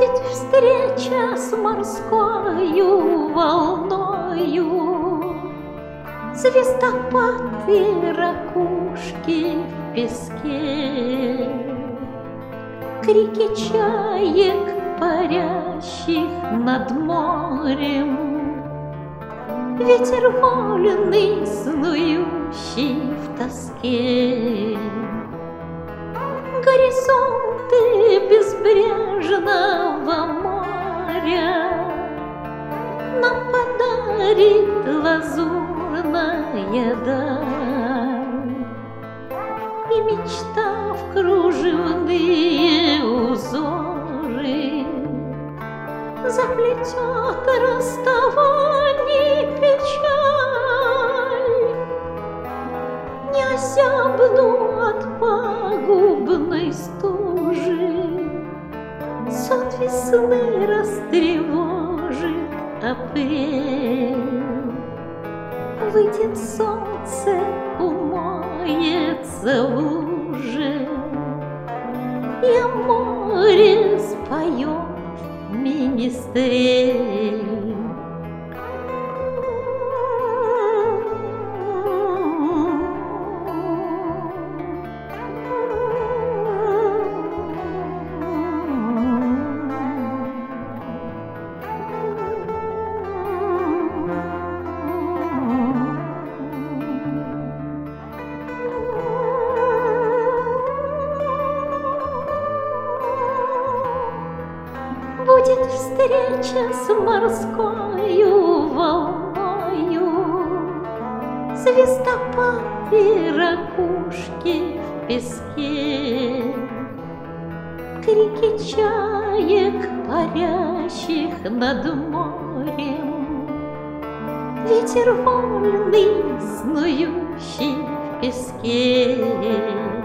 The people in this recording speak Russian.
Будет встреча с морскою волною, звездопад и ракушки в песке, крики чаек, парящих над морем, ветер вольный, снующий в тоске, горизонты безбрежного моря нам подарит лазурная даль, и мечта в кружевные узоры заплетет расставаний печаль. Не озябну от пагубной стужи, сон весны растревожит апрель. Выйдет солнце, умоется в луже, и о море споет министрель. Будет встреча с морскою волною, звездопад и ракушки в песке, крики чаек, парящих над морем, ветер вольный, снующий в песке.